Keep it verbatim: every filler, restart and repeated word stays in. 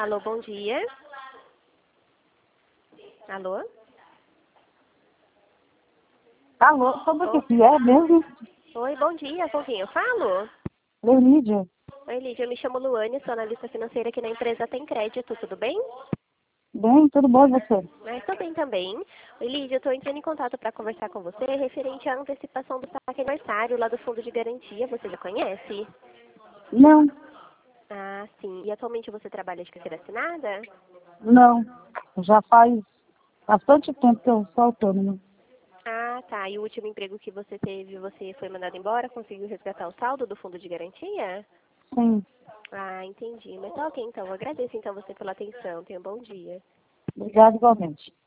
Alô, bom dia. Alô? Alô, sobre o que é mesmo? Oi, bom dia. Com quem eu falo? Leonídia. Oi, Lídia. Eu me chamo Luane, sou analista financeira aqui na empresa Tem Crédito. Tudo bem? Bem, tudo bom e você? Mas estou bem também. Oi, Lídia. Eu estou entrando em contato para conversar com você referente à antecipação do saque aniversário lá do Fundo de Garantia. Você já conhece? Não, Ah, sim. E atualmente você trabalha de carteira assinada? não. Já faz bastante tempo que eu sou autônoma. Ah, tá. E o último emprego que você teve, você foi mandado embora? Conseguiu resgatar o saldo do Fundo de Garantia? Sim, Ah, entendi. Mas tá ok, então. Eu agradeço, então, você pela atenção. Tenha um bom dia. obrigada igualmente.